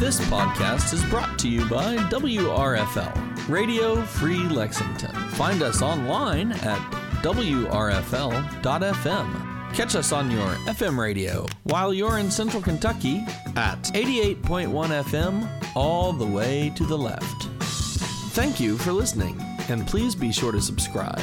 This podcast is brought to you by WRFL, Radio Free Lexington. Find us online at WRFL.FM. Catch us on your FM radio while you're in Central Kentucky at 88.1 FM all the way to the left. Thank you for listening, and please be sure to subscribe.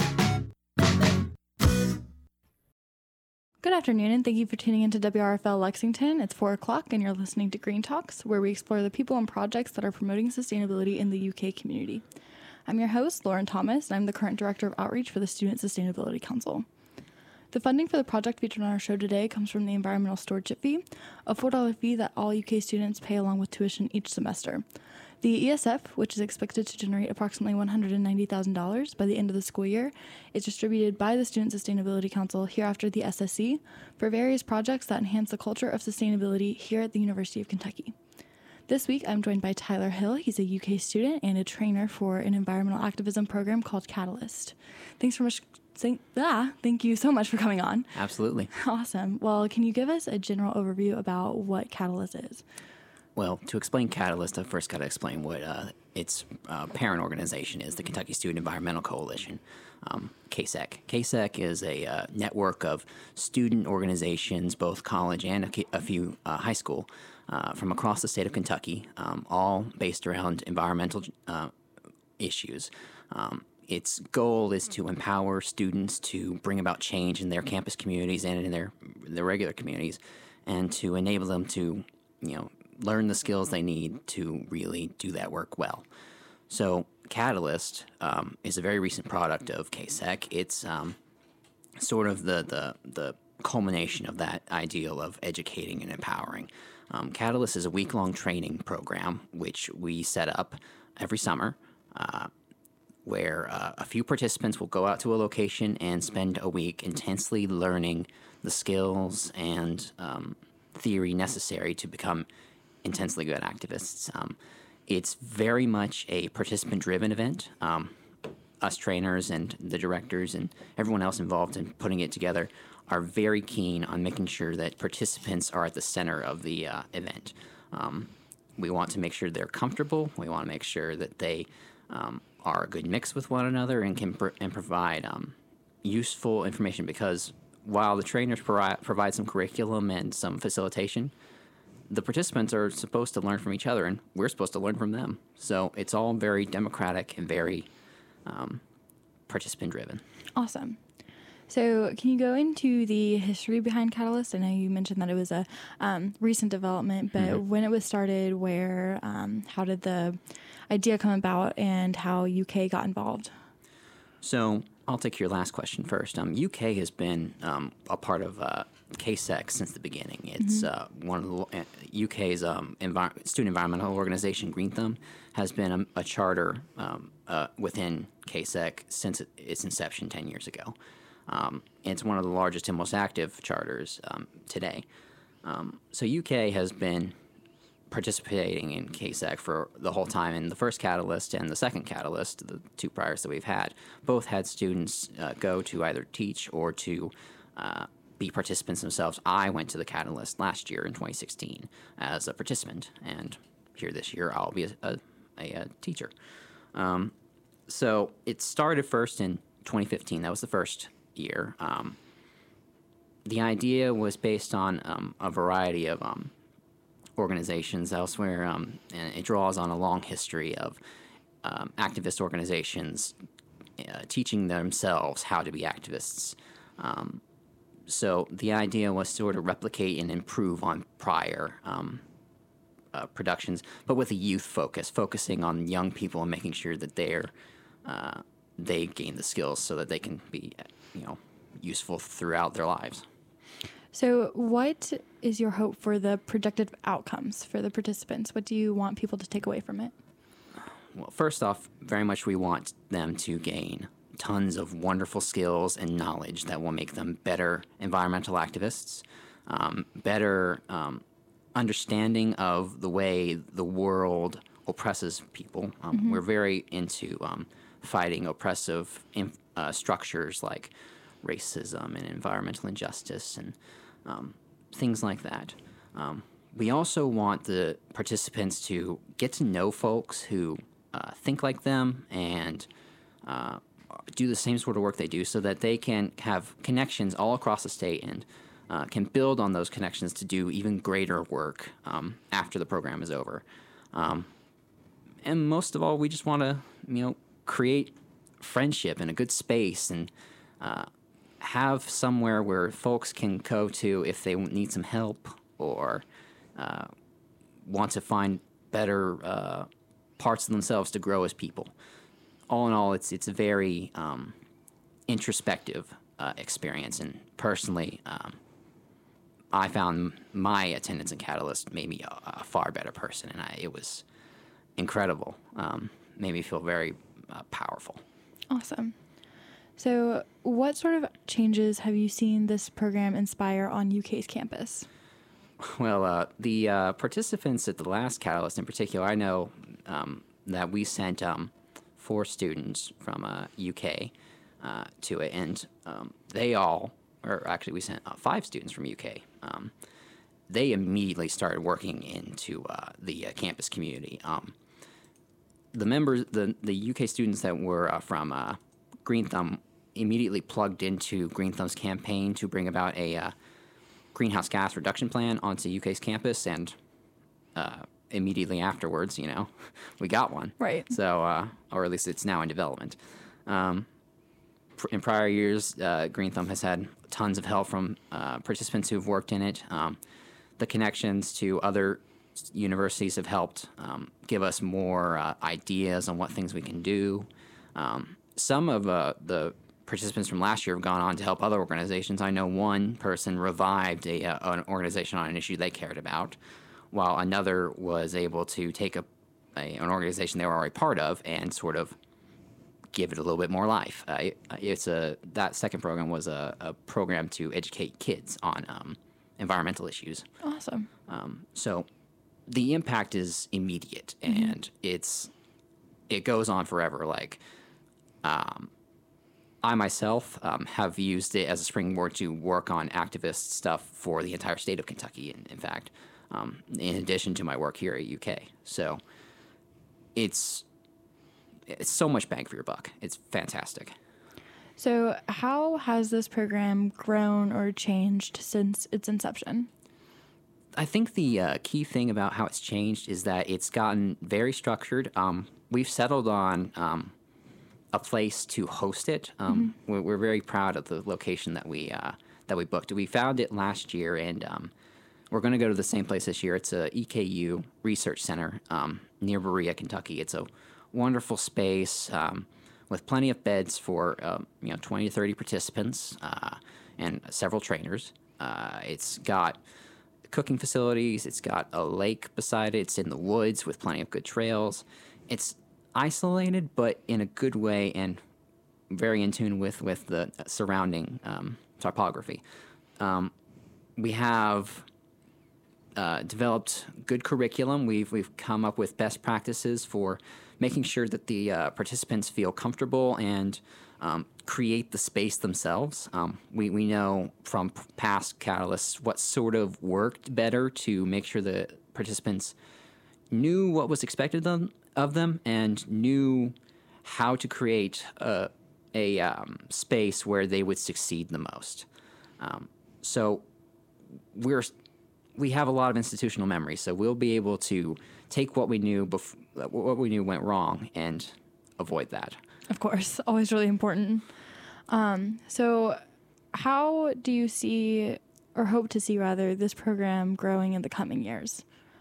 Good afternoon, and thank you for tuning into WRFL Lexington. It's 4 o'clock, and you're listening to Green Talks, where we explore the people and projects that are promoting sustainability in the UK community. I'm your host, Lauren Thomas, and I'm the current Director of Outreach for the Student Sustainability Council. The funding for the project featured on our show today comes from the Environmental Stewardship Fee, a $4 fee that all UK students pay along with tuition each semester. The ESF, which is expected to generate approximately $190,000 by the end of the school year, is distributed by the Student Sustainability Council, hereafter the SSC, for various projects that enhance the culture of sustainability here at the University of Kentucky. This week, I'm joined by Tyler Hill. He's a UK student and a trainer for an environmental activism program called Catalyst. Thank you so much for coming on. Absolutely. Awesome. Well, can you give us a general overview about what Catalyst is? Well, to explain Catalyst, I've first got to explain what its parent organization is, the Kentucky Student Environmental Coalition, KSEC. KSEC is a network of student organizations, both college and a few high school, from across the state of Kentucky, all based around environmental issues. Its goal is to empower students to bring about change in their campus communities and in their regular communities, and to enable them to, learn the skills they need to really do that work well. So Catalyst is a very recent product of KSEC. It's sort of the culmination of that ideal of educating and empowering. Catalyst is a week-long training program which we set up every summer, where a few participants will go out to a location and spend a week intensely learning the skills and theory necessary to become intensely good activists. It's very much a participant-driven event. Us trainers and the directors and everyone else involved in putting it together are very keen on making sure that participants are at the center of the event. We want to make sure they're comfortable. We want to make sure that they are a good mix with one another and can provide useful information, because while the trainers provide some curriculum and some facilitation, the participants are supposed to learn from each other, and we're supposed to learn from them. So it's all very democratic and very participant-driven. Awesome. So can you go into the history behind Catalyst? I know you mentioned that it was a recent development, but when it was started, where, how did the idea come about, and how UK got involved? So I'll take your last question first. UK has been a part of KSEC since the beginning. It's one of the UK's student environmental organization, Green Thumb, has been a charter within KSEC since its inception 10 years ago. It's one of the largest and most active charters today. So UK has been participating in KSEC for the whole time, and the first Catalyst and the second Catalyst, the two priors that we've had, both had students go to either teach or to be participants themselves. I went to the Catalyst last year in 2016 as a participant, and here this year I'll be a teacher. So it started first in 2015. That was the first year. The idea was based on a variety of organizations elsewhere, and it draws on a long history of activist organizations teaching themselves how to be activists. So the idea was to sort of replicate and improve on prior productions, but with a youth focus, focusing on young people and making sure that they gain the skills so that they can be, useful throughout their lives. So what is your hope for the projected outcomes for the participants? What do you want people to take away from it? Well, first off, very much we want them to gain tons of wonderful skills and knowledge that will make them better environmental activists, better understanding of the way the world oppresses people. We're very into fighting oppressive structures like racism and environmental injustice and things like that. we also want the participants to get to know folks who think like them and do the same sort of work they do, so that they can have connections all across the state and can build on those connections to do even greater work after the program is over. And most of all, we just want to, create friendship in a good space and have somewhere where folks can go to if they need some help or want to find better parts of themselves to grow as people. All in all, it's a very introspective experience, and personally, I found my attendance in Catalyst made me a far better person, and it was incredible. Made me feel very powerful. Awesome. So what sort of changes have you seen this program inspire on UK's campus? Well, the participants at the last Catalyst in particular, I know that we sent 4 students from UK to it, and we sent 5 students from UK. They immediately started working into the campus community. The members, the UK students that were from Green Thumb immediately plugged into Green Thumb's campaign to bring about a greenhouse gas reduction plan onto UK's campus, and immediately afterwards, we got one. Right. So, or at least it's now in development. In prior years, Green Thumb has had tons of help from participants who've worked in it. The connections to other universities have helped give us more ideas on what things we can do. Some of the participants from last year have gone on to help other organizations. I know one person revived an organization on an issue they cared about, while another was able to take an organization they were already part of and sort of give it a little bit more life. That second program was a program to educate kids on environmental issues. Awesome. So the impact is immediate, and it goes on forever. Like, I myself have used it as a springboard to work on activist stuff for the entire state of Kentucky, in fact, in addition to my work here at UK. So it's so much bang for your buck. It's fantastic. So how has this program grown or changed since its inception? I think the key thing about how it's changed is that it's gotten very structured. We've settled on a place to host it. We're very proud of the location that we booked. We found it last year, and we're going to go to the same place this year. It's a EKU Research Center near Berea, Kentucky. It's a wonderful space with plenty of beds for 20 to 30 participants and several trainers. It's got cooking facilities. It's got a lake beside it. It's in the woods with plenty of good trails. It's isolated, but in a good way, and very in tune with the surrounding topography. We have developed good curriculum. We've come up with best practices for making sure that the participants feel comfortable and create the space themselves. We know from past Catalysts what sort of worked better to make sure the participants knew what was expected of them and knew how to create a space where they would succeed the most. So we have a lot of institutional memory, so we'll be able to take what we knew went wrong and avoid that. Of course, always really important. So how do you see, or hope to see rather, this program growing in the coming years?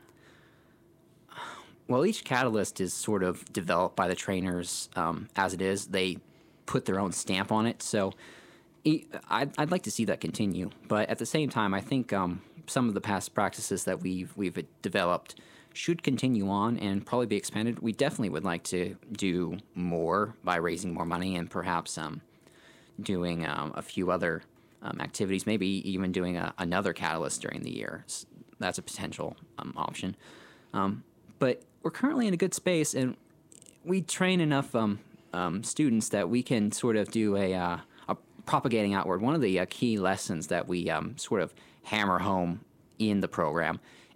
Well, each Catalyst is sort of developed by the trainers as it is. They put their own stamp on it, so I'd like to see that continue. But at the same time, I think some of the past practices that we've developed should continue on and probably be expanded. We definitely would like to do more by raising more money and perhaps doing a few other activities, maybe even doing another Catalyst during the year. That's a potential option. But we're currently in a good space, and we train enough students that we can sort of do a propagating outward. One of the key lessons that we sort of hammer home in the program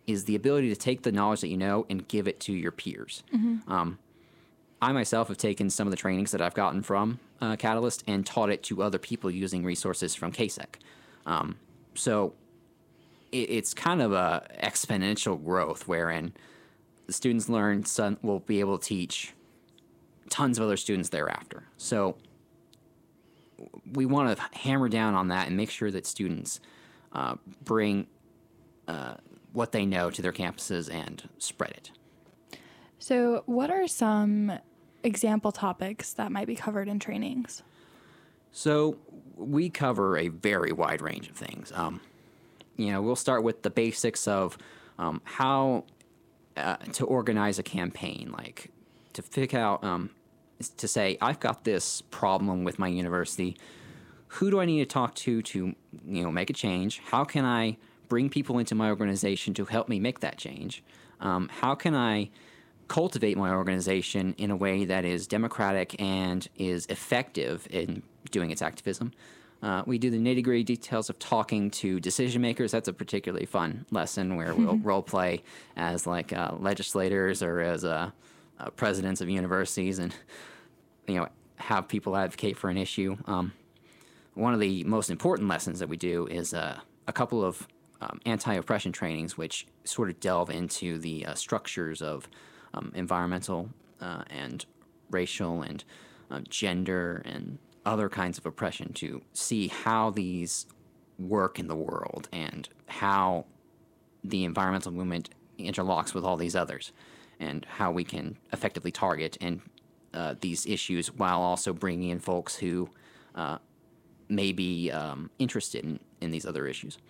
is the ability to take the knowledge that you know and give it to your peers. I myself have taken some of the trainings that I've gotten from Catalyst and taught it to other people using resources from KSEC. So it's kind of a exponential growth wherein the students learn, will be able to teach tons of other students thereafter. So we want to hammer down on that and make sure that students bring what they know to their campuses and spread it. So what are some example topics that might be covered in trainings? So we cover a very wide range of things. We'll start with the basics of how to organize a campaign, like to pick out, to say, I've got this problem with my university. Who do I need to talk to make a change? How can I bring people into my organization to help me make that change? How can I cultivate my organization in a way that is democratic and is effective in doing its activism? We do the nitty-gritty details of talking to decision makers. That's a particularly fun lesson where we'll role play as legislators or as presidents of universities, and have people advocate for an issue. One of the most important lessons that we do is a couple of anti-oppression trainings, which sort of delve into the structures of environmental and racial and gender and other kinds of oppression, to see how these work in the world and how the environmental movement interlocks with all these others, and how we can effectively target these issues while also bringing in folks who may be interested in these other issues.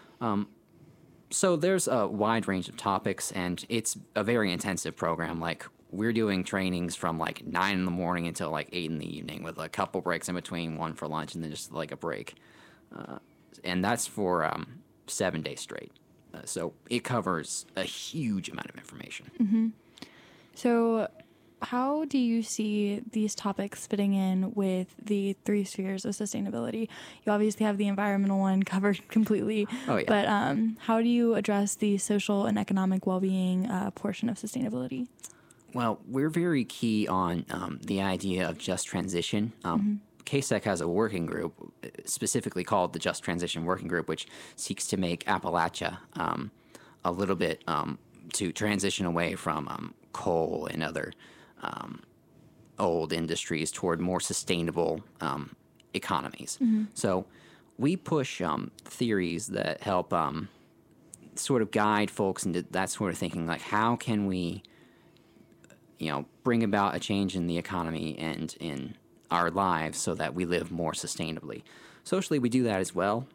So there's a wide range of topics, and it's a very intensive program. Like, we're doing trainings from 9 in the morning until 8 in the evening, with a couple breaks in between, one for lunch and then just a break. And that's for 7 days straight. So it covers a huge amount of information. Mm-hmm. So how do you see these topics fitting in with the 3 spheres of sustainability? You obviously have the environmental one covered completely. Oh, yeah. But how do you address the social and economic well-being portion of sustainability? Well, we're very key on the idea of just transition. KSEC has a working group specifically called the Just Transition Working Group, which seeks to make Appalachia a little bit to transition away from coal and other old industries toward more sustainable economies. So we push theories that help sort of guide folks into that sort of thinking, like how can we bring about a change in the economy and in our lives so that we live more sustainably. Socially, we do that as well.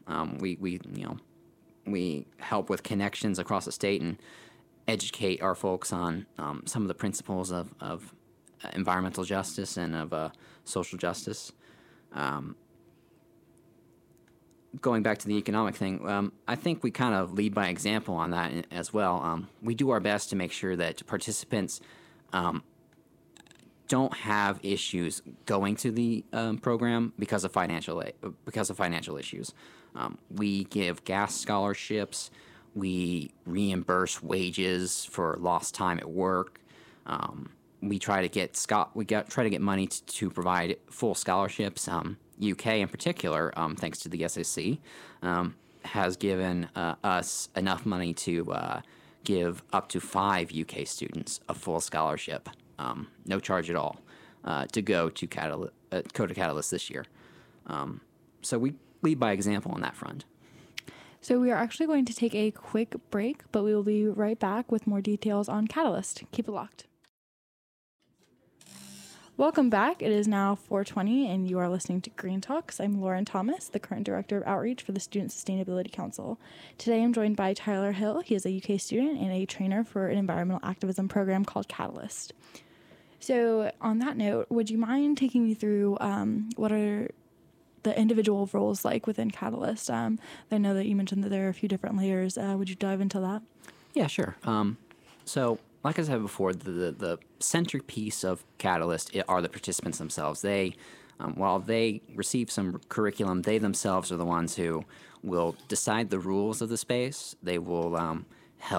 We help with connections across the state and educate our folks on some of the principles of environmental justice and of social justice. Going back to the economic thing, I think we kind of lead by example on that as well. We do our best to make sure that participants don't have issues going to the program because of financial issues. We give gas scholarships. We reimburse wages for lost time at work. We try to get money to provide full scholarships. UK in particular, thanks to the SSC, has given us enough money to give up to 5 UK students a full scholarship, no charge at all, to go to Catalyst this year. So we lead by example on that front. So we are actually going to take a quick break, but we will be right back with more details on Catalyst. Keep it locked. Welcome back. It is now 4:20, and you are listening to Green Talks. I'm Lauren Thomas, the current Director of Outreach for the Student Sustainability Council. Today I'm joined by Tyler Hill. He is a UK student and a trainer for an environmental activism program called Catalyst. So on that note, would you mind taking me through what are the individual roles like within Catalyst? I know that you mentioned that there are a few different layers. Would you dive into that? Yeah, sure. So like I said before, the centerpiece of Catalyst are the participants themselves. They, while they receive some curriculum, they themselves are the ones who will decide the rules of the space. They will help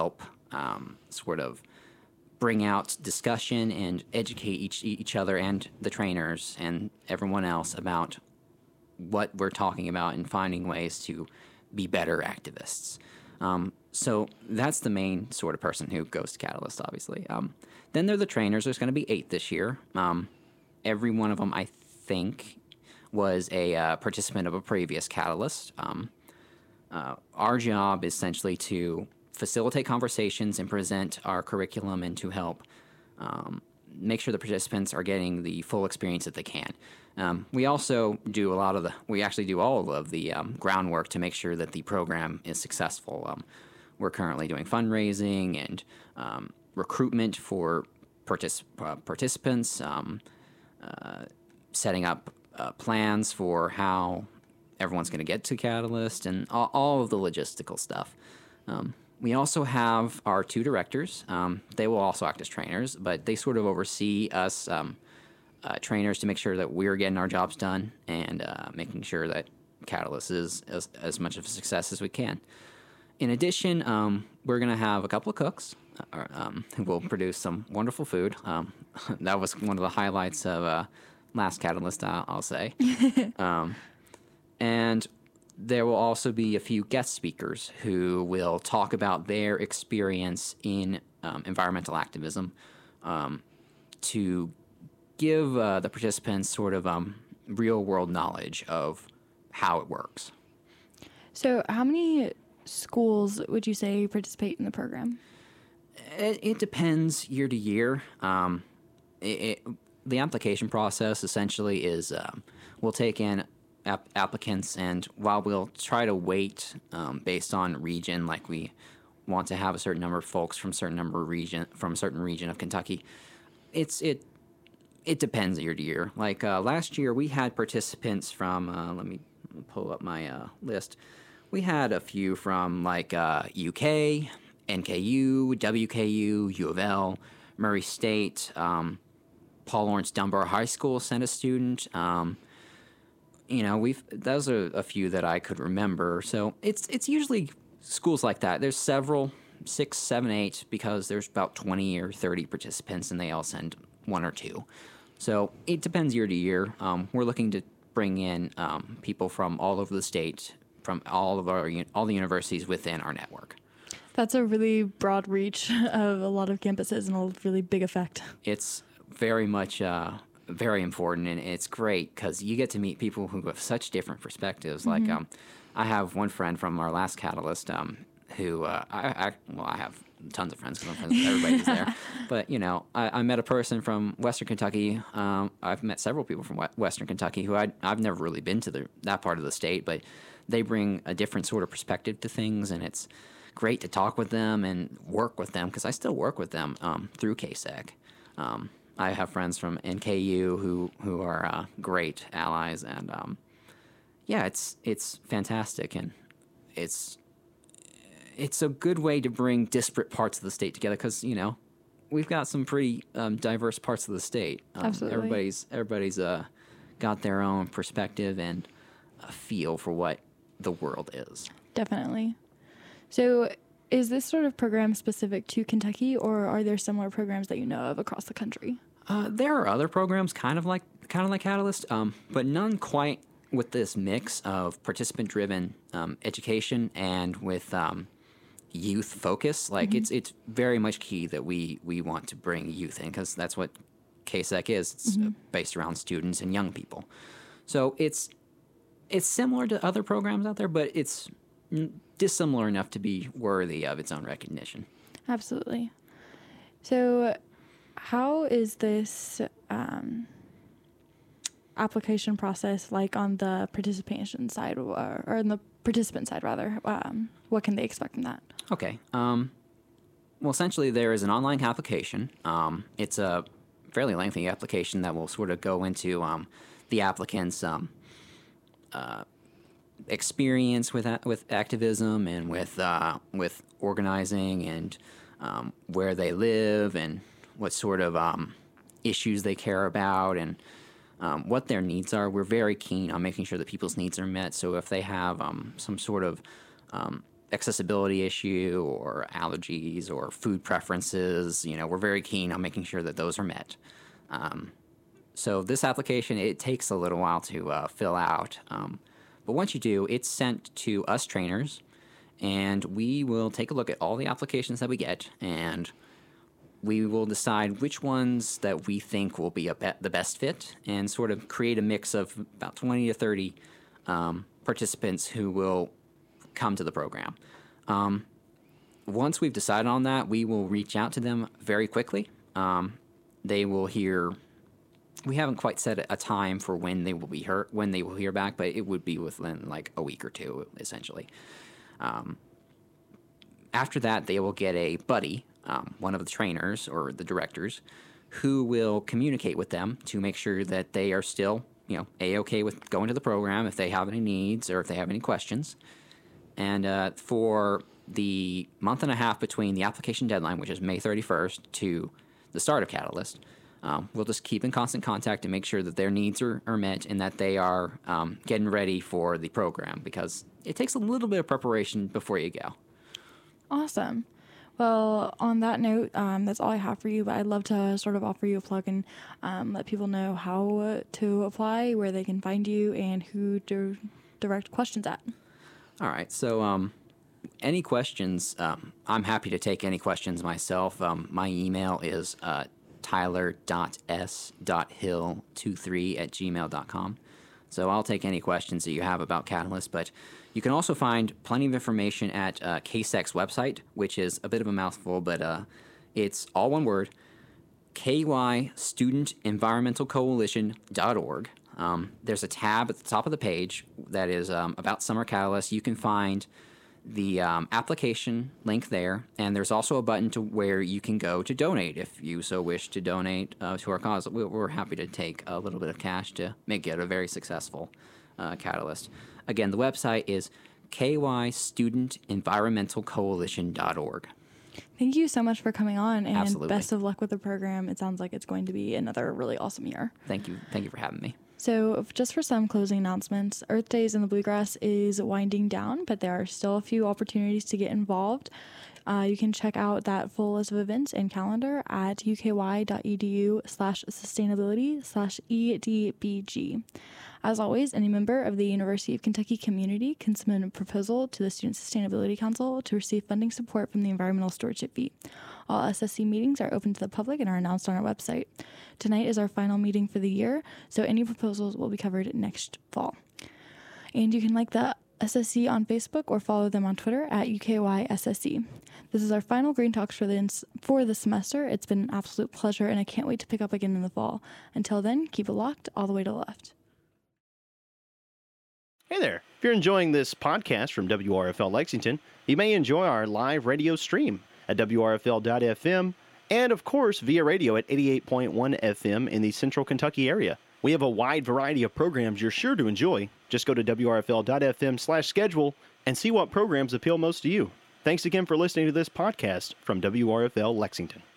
sort of bring out discussion and educate each other and the trainers and everyone else about what we're talking about and finding ways to be better activists. So that's the main sort of person who goes to Catalyst, obviously. Then there are the trainers. There's going to be 8 this year. Every one of them, I think, was a participant of a previous Catalyst. Our job is essentially to facilitate conversations and present our curriculum and to help make sure the participants are getting the full experience that they can. We also do we actually do all of the groundwork to make sure that the program is successful. We're currently doing fundraising and recruitment for participants, setting up plans for how everyone's going to get to Catalyst, and all of the logistical stuff. We also have our 2 directors. They will also act as trainers, but they sort of oversee us trainers to make sure that we're getting our jobs done and making sure that Catalyst is as much of a success as we can. In addition, we're going to have a couple of cooks who will produce some wonderful food. That was one of the highlights of last Catalyst, I'll say. And there will also be a few guest speakers who will talk about their experience in environmental activism to give the participants sort of real-world knowledge of how it works. So how many schools would you say participate in the program? It depends year to year. The application process essentially is we'll take in applicants, and while we'll try to weight based on region, like we want to have a certain number of folks from a certain region of Kentucky, it depends year to year. Like last year, we had participants from. Let me pull up my list. We had a few from like UK, NKU, WKU, U of L, Murray State, Paul Laurence Dunbar High School sent a student. Those are a few that I could remember. So it's usually schools like that. There's several, 6, 7, 8, because there's about 20 or 30 participants, and they all send 1 or 2. So it depends year to year. We're looking to bring in people from all over the state, from all the universities within our network. That's a really broad reach of a lot of campuses and a really big effect. It's very much very important, and it's great because you get to meet people who have such different perspectives. Mm-hmm. Like I have one friend from our last Catalyst who I have tons of friends because I'm friends with everybody who's there. But I met a person from Western Kentucky. I've met several people from Western Kentucky who I've never really been to that part of the state, but they bring a different sort of perspective to things, and it's great to talk with them and work with them because I still work with them through KSEC. I have friends from NKU who are great allies, and it's fantastic, and it's a good way to bring disparate parts of the state together because we've got some pretty diverse parts of the state. Absolutely, everybody's got their own perspective and a feel for what the world is. Definitely. So is this sort of program specific to Kentucky, or are there similar programs that you know of across the country? There are other programs kind of like Catalyst, but none quite with this mix of participant-driven education and with youth focus. Like mm-hmm. it's very much key that we want to bring youth in because that's what KSEC is. It's mm-hmm. based around students and young people. So it's similar to other programs out there, but it's dissimilar enough to be worthy of its own recognition. Absolutely. So how is this application process like on the participation side or on the participant side, rather? What can they expect from that? Okay. Well, essentially, there is an online application. It's a fairly lengthy application that will sort of go into the applicant's experience with activism and with organizing and where they live and what sort of issues they care about and what their needs are. We're very keen on making sure that people's needs are met. So if they have some sort of accessibility issue or allergies or food preferences, we're very keen on making sure that those are met. So this application, it takes a little while to fill out. But once you do, it's sent to us trainers, and we will take a look at all the applications that we get, and we will decide which ones that we think will be the best fit and sort of create a mix of about 20 to 30 participants who will come to the program. Once we've decided on that, we will reach out to them very quickly. They will hear. We haven't quite set a time for when they will hear back, but it would be within like a week or two, essentially. After that, they will get a buddy, one of the trainers or the directors, who will communicate with them to make sure that they are still, A-okay with going to the program if they have any needs or if they have any questions. And for the month and a half between the application deadline, which is May 31st, to the start of Catalyst, we'll just keep in constant contact to make sure that their needs are met and that they are getting ready for the program, because it takes a little bit of preparation before you go. Awesome. Well, on that note, that's all I have for you, but I'd love to sort of offer you a plug and let people know how to apply, where they can find you, and who to direct questions at. All right. So any questions, I'm happy to take any questions myself. My email is tyler.s.hill23@gmail.com. So I'll take any questions that you have about Catalyst, but you can also find plenty of information at KSEC's website, which is a bit of a mouthful, but it's all one word, kystudentenvironmentalcoalition.org. There's a tab at the top of the page that is about Summer Catalyst. You can find the application link there, and there's also a button to where you can go to donate if you so wish to donate to our cause. We're happy to take a little bit of cash to make it a very successful Catalyst. Again, the website is kystudentenvironmentalcoalition.org. Thank you so much for coming on, and Absolutely. Best of luck with the program. It sounds like it's going to be another really awesome year. Thank you for having me. So just for some closing announcements, Earth Days in the Bluegrass is winding down, but there are still a few opportunities to get involved. You can check out that full list of events and calendar at uky.edu/sustainability/EDBG. As always, any member of the University of Kentucky community can submit a proposal to the Student Sustainability Council to receive funding support from the Environmental Stewardship Fee. All SSC meetings are open to the public and are announced on our website. Tonight is our final meeting for the year, so any proposals will be covered next fall. And you can like the SSC on Facebook or follow them on Twitter at UKYSSC. This is our final Green Talks for the semester. It's been an absolute pleasure, and I can't wait to pick up again in the fall. Until then, keep it locked all the way to the left. Hey there. If you're enjoying this podcast from WRFL Lexington, you may enjoy our live radio stream at WRFL.FM and, of course, via radio at 88.1 FM in the Central Kentucky area. We have a wide variety of programs you're sure to enjoy. Just go to WRFL.FM/schedule and see what programs appeal most to you. Thanks again for listening to this podcast from WRFL Lexington.